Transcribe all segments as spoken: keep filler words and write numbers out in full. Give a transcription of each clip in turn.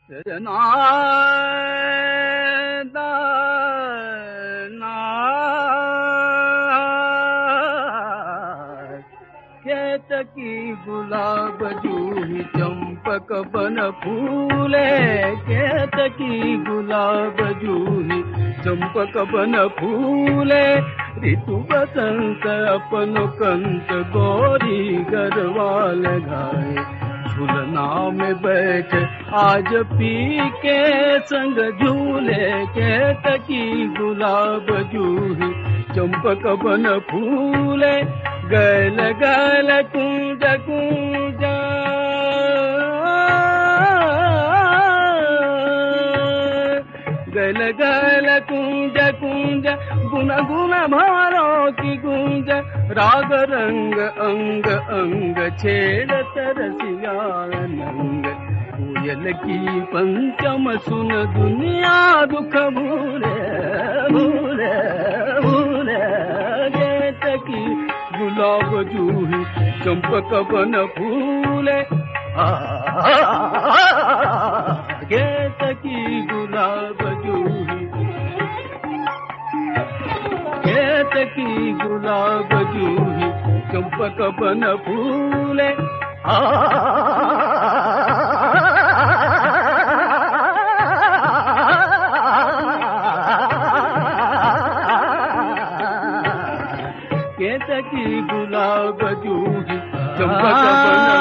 केतकी गुलाब जूही चंपक बन फूले, केतकी गुलाब जूही चंपक बन फूले। ऋतु बसंत अपन कंत गोरी गरबा लगाए, झूलना में बैठ आज पी के संग झूले। केतकी गुलाब जूही चंपक बन फूले, गल गल कुंज कुंज गल गल कुंज कुंज गुन गुन भारों की गुंज। राग रंग अंग अंग छेड़ तरसिया नंग, कोयल की पंचम सुन दुनिया दुख भूले भूले भूले। केतकी गुलाब जूही चंपक बन फूले, केतकी गुलाब जूही केतकी गुलाब जूही चंपक बन फूले। केतकी गुलाब जूही चंपक बन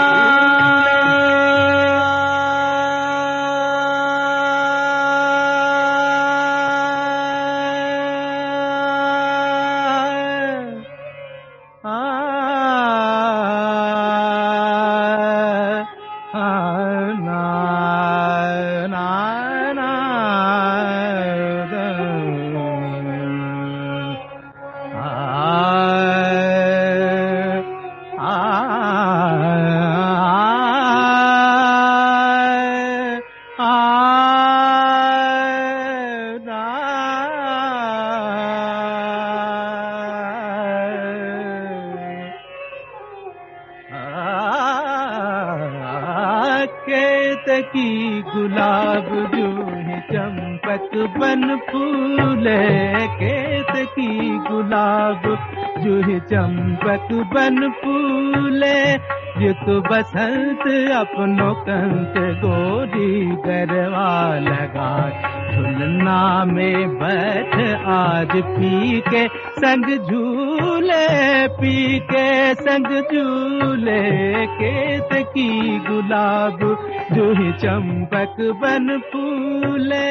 केतकी गुलाब जूही चंपक बन फूले, केतकी गुलाब जूही चंपक बन फूले। ऋतु बसंत अपनों कंत गोरी गरबा लगाए, झुलना में बैठ आज पी के संग झूले, पी के संग झूले। केतकी गुलाब जूही चंपक बन फूले,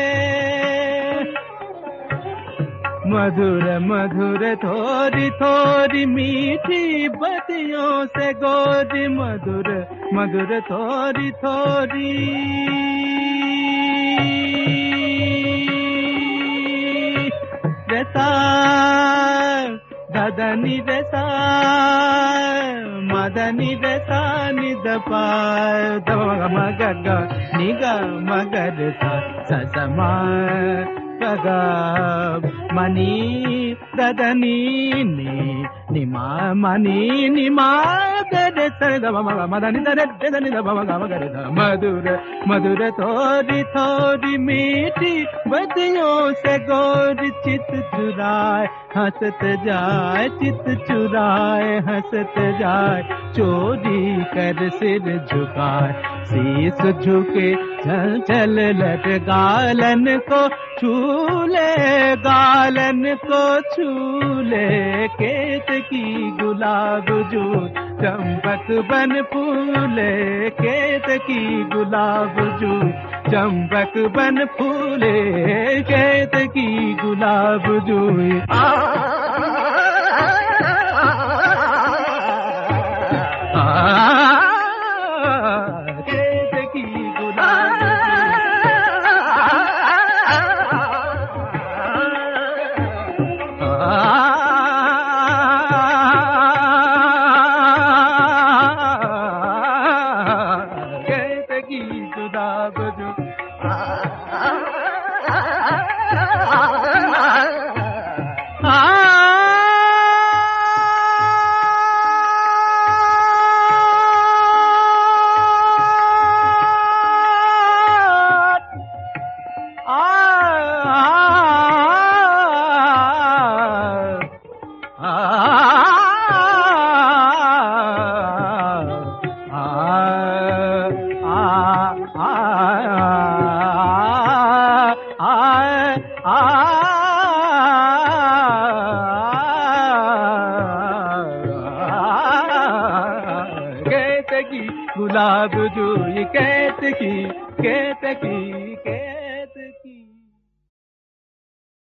मधुर मधुर थोड़ी थोड़ी मीठी बतियों से गोरी, मधुर मधुर थोड़ी थोड़ी रसा ददनी रसा मदनी रसा निदपा दग मग निग मगर सा ससमा गग मनी ददनी नि निमा मनी निमा दे सद मदनी ददनी द मग मगर ध। मधुर मधुर थोड़ी थोड़ी मीठी बतियों से गोरी चित चुराए, हंसत जाए चित चुराए हंसत जाए। चोरी कर सिर झुकाए, शीस झुके चल चल लट गालन को छूले, गालन को छूले। केतकी गुलाब जू चंपक बन फूले, केतकी गुलाब जू चंपक बन फूले, केतकी गुलाब जू आ केतकी गुलाब केतकी गुलाब जो गुलाब जो ये कैसे की कैसे की